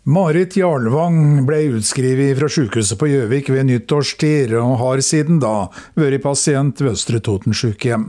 Marit Jarlvang ble utskrevet fra sykehuset på Gjøvik ved nyttårstid og har siden da vært pasient ved Østre Toten sykehjem.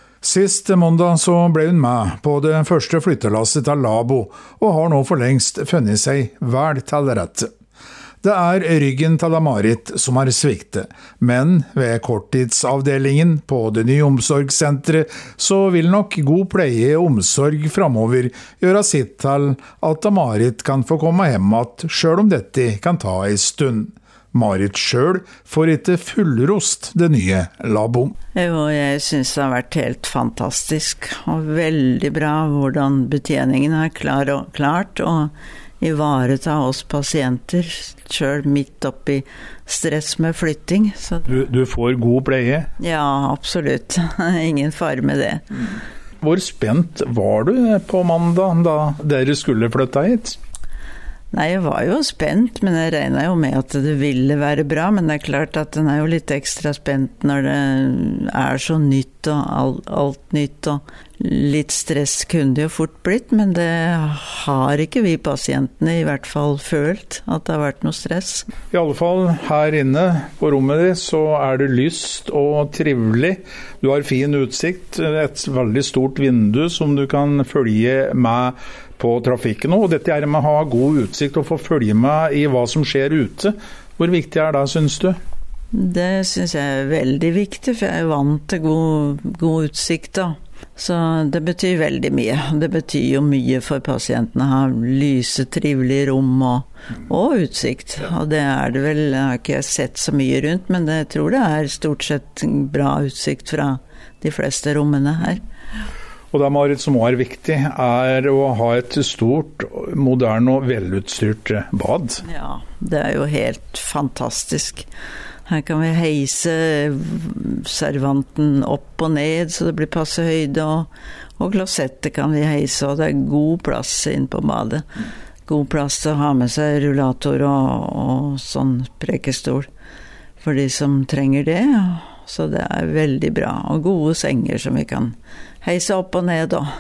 Sist mandag så ble hun med på det første flyttelasset til Labo og har nå for lengst funnet seg vel til rette. Det er ryggen til Marit som har sviktet, men ved korttidsavdelingen på det nye omsorgssenteret så vil nok god pleie og omsorg fremover gjøre sitt til at Marit kan få komme hjem igjen, selv om dette kan ta en stund. Marit selv får ikke fullrost det nye Labo. Jo, jeg synes det har vært helt fantastisk og veldig bra hvordan betjeningen er klart og ivareta oss pasienter, selv midt oppi stress med flytting. Så Du får god pleie? Ja, absolutt. Ingen fare med det. Hvor spent var du på mandag da dere skulle flytte hit? Nei, jeg var jo spent, men jeg regnet jo med at det ville være bra, men det er klart at den er jo litt ekstra spent når det er så nytt og alt nytt, og litt stress kunne det jo fort blitt, men det har ikke vi pasientene i hvert fall følt at det har vært noe stress. I alle fall her inne på rommet ditt så er det lyst og trivelig. Du har fin utsikt, et veldig stort vindu som du kan følge med på trafikken, og dette er med å ha god utsikt og få følge med i hva som skjer ute. Hvor viktig er det, synes du? Det synes jeg er veldig viktig, for jeg er vant til god utsikt da. Så det betyr veldig mye. Det betyr jo mye for pasientene å ha lyse, trivelige rom og utsikt. Og det er det vel, jeg har ikke sett så mye rundt, men jeg tror det er stort sett bra utsikt fra de fleste rommene her. Og det, Marit, som også er viktig, er å ha et stort, moderne og velutstyrt bad. Ja, det er jo helt fantastisk. Her kan vi heise servanten opp og ned, så det blir passe høyde, og klosettet kan vi heise, og det er god plass inn på badet. God plass til å ha med seg rullator og sånn prekestol for de som trenger det, så det er veldig bra. Og gode senger som vi kan heise opp og ned da.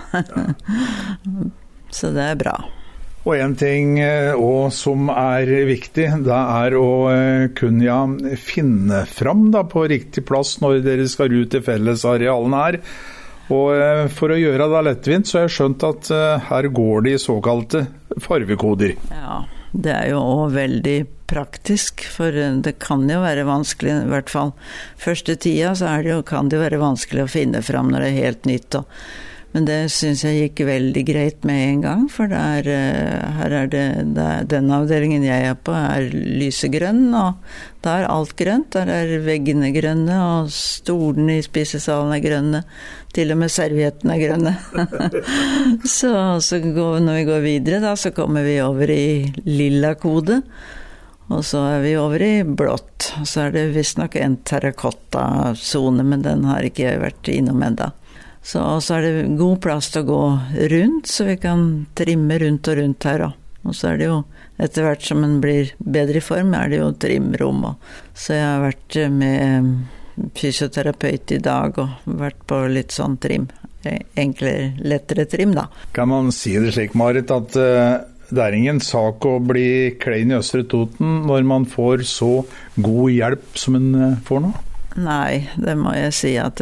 Så det er bra. Og en ting som er viktig, det er å kunne finne fram da, på riktig plass når dere skal ut i fellesarealen her. Og for å gjøre det lettvint så har jeg skjønt at her går det i såkalte farvekoder. Ja, det er jo også veldig praktisk, for det kan jo være vanskelig, i hvert fall første tida så kan det jo være vanskelig å finne fram når det er helt nytt. Men det synes jeg gikk veldig greit med en gang, for her er den avdelingen jeg er på er lysegrønn, og da er alt grønt. Der er veggene grønne, og stolene i spisesalen er grønne, til og med serviettene er grønne. så når vi går videre da, så kommer vi over i lilla kode, og så er vi over i blått. Så er det visst nok en terrakotta-zone, men den har ikke vært innom enda. Så er det god plass til å gå rundt, så vi kan trimme rundt og rundt her også. Og så er det jo, etter hvert som en blir bedre i form, er det jo trimrom. Så jeg har vært med fysioterapeut i dag og vært på litt sånn trim. Enklere, lettere trim da. Kan man si det slik, Marit, at det er ingen sak å bli klein i Østre Toten når man får så god hjelp som en får nå? Nei, det må jeg si at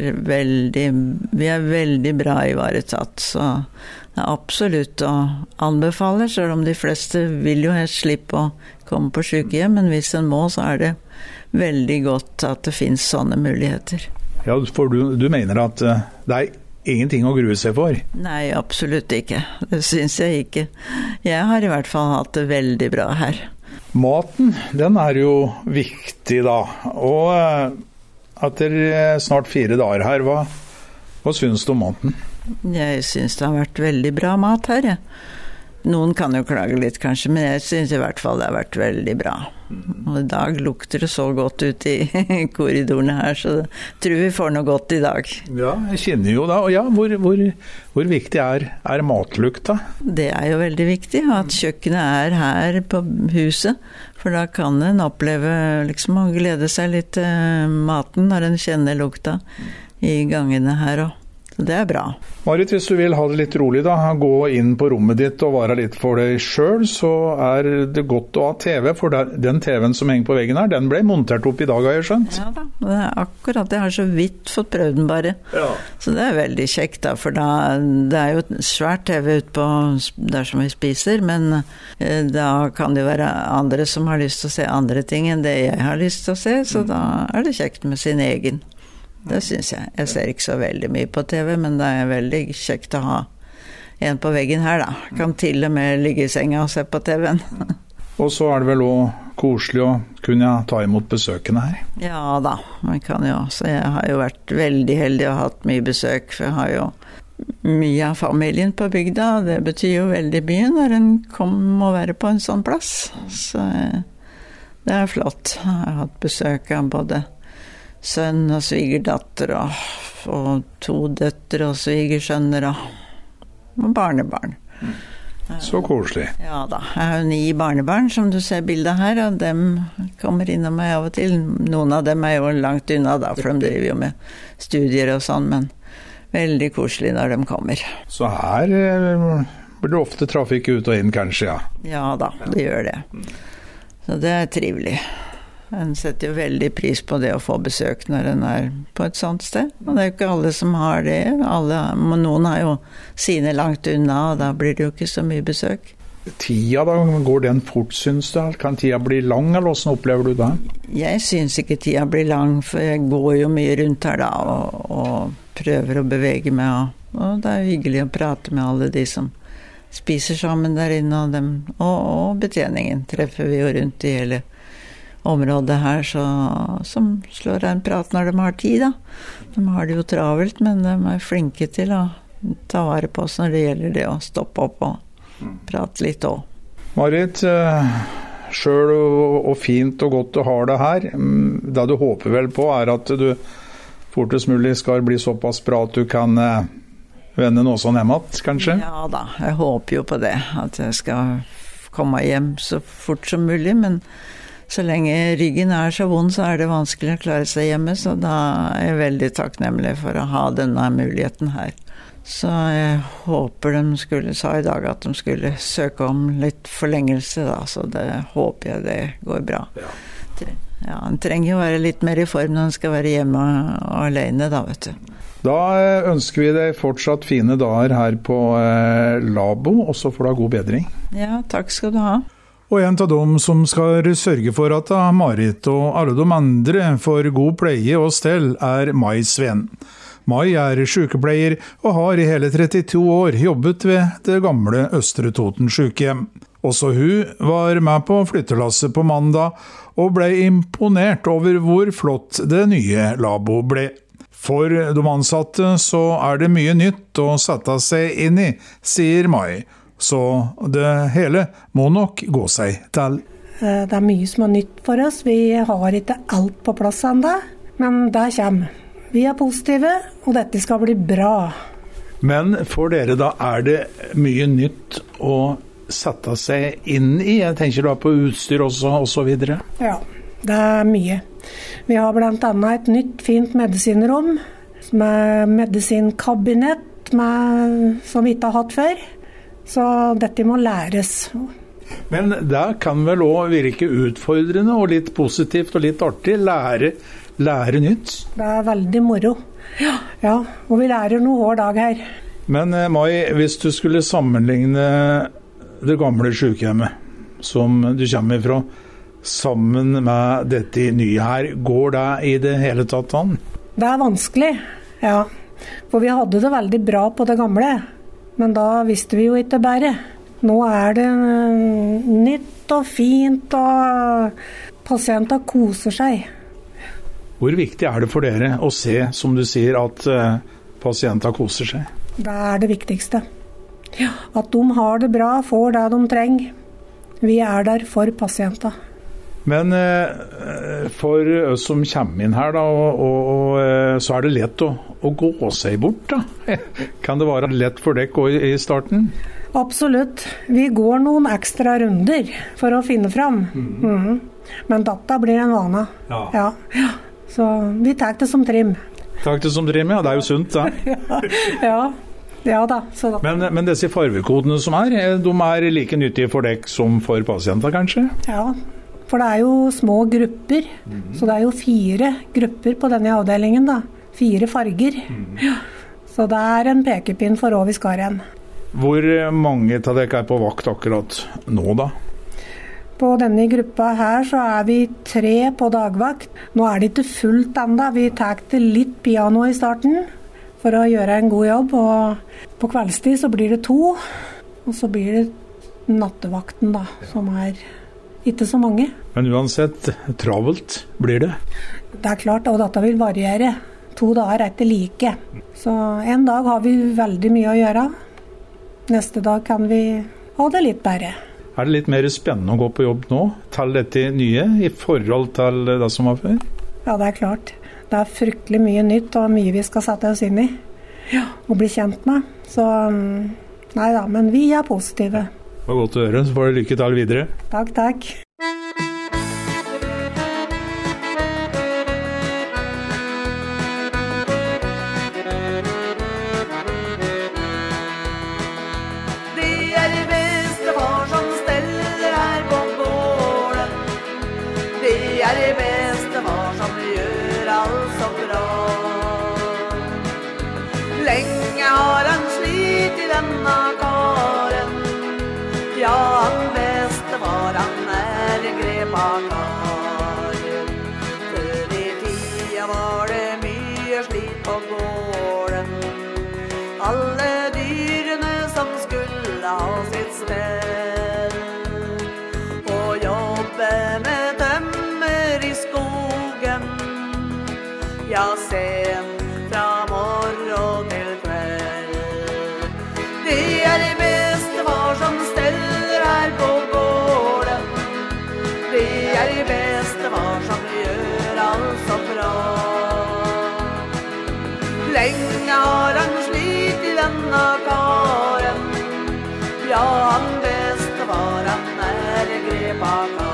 vi er veldig bra ivaretatt, så det er absolutt å anbefale, selv om de fleste vil jo helst slippe å komme på sykehjem, men hvis en må, så er det veldig godt at det finnes sånne muligheter. Ja, for du mener at det er ingenting å grue seg for? Nei, absolutt ikke. Det synes jeg ikke. Jeg har i hvert fall hatt det veldig bra her. Maten, den er jo viktig da, og etter snart 4 dager her, hva synes du om maten? Jeg synes det har vært veldig bra mat her, ja. Noen kan jo klage litt kanskje, men jeg synes i hvert fall det har vært veldig bra. Og i dag lukter det så godt ut i korridorene her, så jeg tror vi får noe godt i dag. Ja, jeg kjenner jo da, og ja, hvor viktig er matlukta? Det er jo veldig viktig at kjøkkenet er her på huset, for da kan en oppleve liksom å glede seg litt til maten når en kjenner lukta i gangene her også. Så det bra. Marit, hvis du vil ha det litt rolig da, gå inn på rommet ditt og være litt for deg selv, så det godt å ha TV, for den TVen som henger på veggen her, den ble montert opp i dag, har jeg skjønt. Ja da, det akkurat, jeg har så vidt fått prøvd den bare. Ja. Så det veldig kjekt da, for det jo et svært TV ute på der som vi spiser, men da kan det være andre som har lyst til å se andre ting enn det jeg har lyst til å se, så da det kjekt med sin egen. Det synes jeg. Jeg ser ikke så veldig mye på TV, men det veldig kjekt å ha en på veggen her da. Kan til og med ligge i senga og se på TV-en. Og så det vel også koselig å kunne ta imot besøkene her. Ja da, man kan jo. Så jeg har jo vært veldig heldig og hatt mye besøk, for jeg har jo mye av familien på bygda, og det betyr jo veldig mye når en må være på en sånn plass. Så det flott. Jeg har hatt besøk av både sønn og svigerdatter og 2 døtre og svigersønner og barnebarn. Så koselig. Ja da, jeg har 9 barnebarn som du ser bildet her, og dem kommer innom meg av og til. Noen av dem jo langt unna da, for de driver jo med studier og sånn, men veldig koselig når de kommer. Så her blir det ofte trafikk ut og inn kanskje, ja? Ja da, det gjør det. Så det trivelig. En setter jo veldig pris på det å få besøk når en på et sånt sted. Og det jo ikke alle som har det. Noen har jo sine langt unna, og da blir det jo ikke så mye besøk. Tida da, går den fort, synes du? Kan tida bli lang, eller hvordan opplever du det? Jeg synes ikke tida blir lang, for jeg går jo mye rundt her da, og prøver å bevege meg. Og det hyggelig å prate med alle de som spiser sammen der inne, og betjeningen treffer vi jo rundt i hele området her, som slår en prat når de har tid da. De har det jo travelt, men de flinke til å ta vare på oss når det gjelder det å stoppe opp og prate litt også. Marit, selv og fint og godt du har det her, det du håper vel på at du fortest mulig skal bli såpass bra at du kan vende noe sånn hjemme, kanskje? Ja da, jeg håper jo på det, at jeg skal komme hjem så fort som mulig, men så lenge ryggen så vond, så det vanskelig å klare seg hjemme, så da jeg veldig takknemlig for å ha denne muligheten her. Så jeg håper de sa i dag at de skulle søke om litt forlengelse da, så det håper jeg det går bra. Ja, en trenger jo være litt mer i form når en skal være hjemme og alene da, vet du. Da ønsker vi deg fortsatt fine dager her på Labo, og så får du ha god bedring. Ja, takk skal du ha. Og en av dem som skal sørge for at Marit og alle de andre får god pleie og stell Mai Sveen. Mai sykepleier og har i hele 32 år jobbet ved det gamle Østre Toten sykehjem. Også hun var med på flyttelasset på mandag og ble imponert over hvor flott det nye Labo ble. For de ansatte så det mye nytt å sette seg inn i, sier Mai. Så det hele må nok gå seg til. Det mye som nytt for oss. Vi har ikke alt på plass enda, men det kommer. Vi positive, og dette skal bli bra. Men for dere da, det mye nytt å sette seg inn i? Jeg tenker da på utstyr også, og så videre. Ja, det mye. Vi har blant annet et nytt, fint medisinrom, med medisinkabinett, som vi ikke har hatt før. Så dette må læres. Men det kan vel også virke utfordrende og litt positivt og litt artig, lære nytt? Det veldig moro. Ja, og vi lærer noe hver dag her. Men Mai, hvis du skulle sammenligne det gamle sykehjemmet som du kommer fra, sammen med dette nye her, går det i det hele tatt an? Det vanskelig, ja. For vi hadde det veldig bra på det gamle. Men da visste vi jo ikke bare. Nå det nytt og fint, og pasienter koser seg. Hvor viktig det for dere å se, som du sier, at pasienter koser seg? Det det viktigste. Ja, at de har det bra, får det de trenger. Vi der for pasienter. Men for oss som kommer inn her da, og så det lett å gå seg bort da. Kan det være lett for dere i starten? Absolutt. Vi går noen ekstra runder for å finne fram. Men dette blir en vane. Ja. Så vi tar det som trim. Takk til som driver med, det jo sunt da. Ja da. Så da. Men disse farvekodene som de like nyttige for deg som for pasienter, kanskje? Ja, for det jo små grupper, så det jo 4 grupper på denne avdelingen da. 4 farger. Ja. Så det en pekepinn for hva vi skal igjen. Hvor mange av dere på vakt akkurat nå da? På denne gruppa her så vi 3 på dagvakt. Nå det ikke fullt enda. Vi tar det litt piano i starten for å gjøre en god jobb. Og på kveldstid så blir det 2. Og så blir det nattevakten da, som ikke så mange. Men uansett, travelt blir det? Det klart, og dette vil variere. 2 dager ikke like. Så en dag har vi veldig mye å gjøre. Neste dag kan vi ha det litt bedre. Det litt mer spennende å gå på jobb nå, til dette nye, i forhold til det som var før? Ja, det klart. Det fryktelig mye nytt, og mye vi skal sette oss inn i. Ja, og bli kjent med. Så, nei da, men vi positive. Det var godt å høre, så får du lykke til videre. Takk. Lenge har han slit I denne karen. Ja, han bestefar, han en grepa kar. Før I tida var det mye slit på gården. Alle dyrene som skulle ha sitt stell. Og jobbe med tømmer I skogen. Ja, sen fra morgen til kveld. Det bestefar som steller her på gården. Det bestefar som gjør alt så bra. Lenge har han slit I denne karen. Ja, han bestefar, han grepa kar.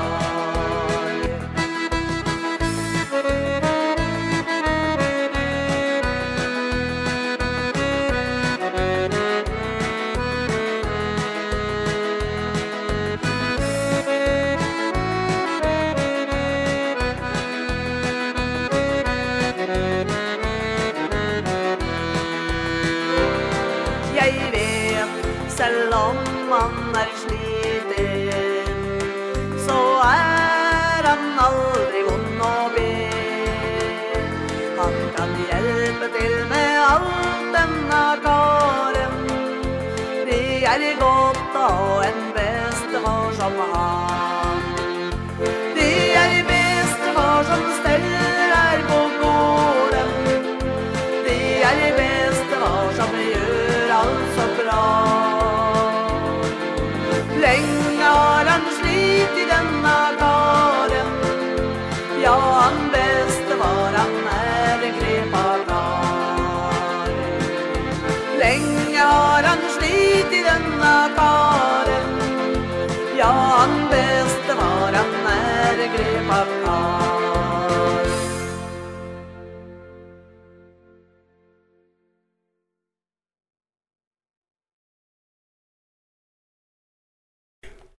Jeg vet, selv om han sliten, så han aldri vond å be. Han kan hjelpe til med alt denne karen. Det godt å ha en bestefar som han.